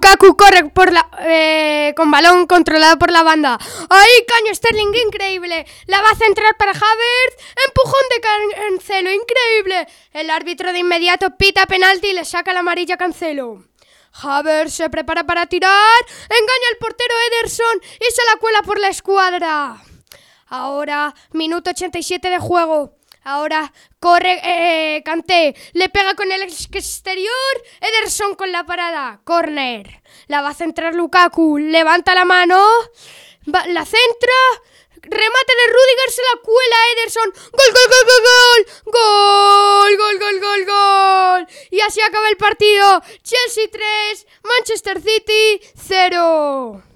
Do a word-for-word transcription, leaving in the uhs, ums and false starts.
Lukaku corre por la eh, con balón controlado por la banda. Ahí Caño Sterling, increíble. La va a centrar para Havertz. Empujón de Cancelo, increíble. El árbitro de inmediato pita penalti y le saca la amarilla a Cancelo. Havertz se prepara para tirar. Engaña al portero Ederson y se la cuela por la escuadra. Ahora, minuto ochenta y siete de juego. Ahora corre eh, Kanté, le pega con el exterior, Ederson con la parada, córner, la va a centrar Lukaku, levanta la mano, va, la centra, remate de Rudiger, se la cuela Ederson, gol, gol, gol, gol, gol, gol, gol, gol, gol, y así acaba el partido, Chelsea tres, Manchester City cero.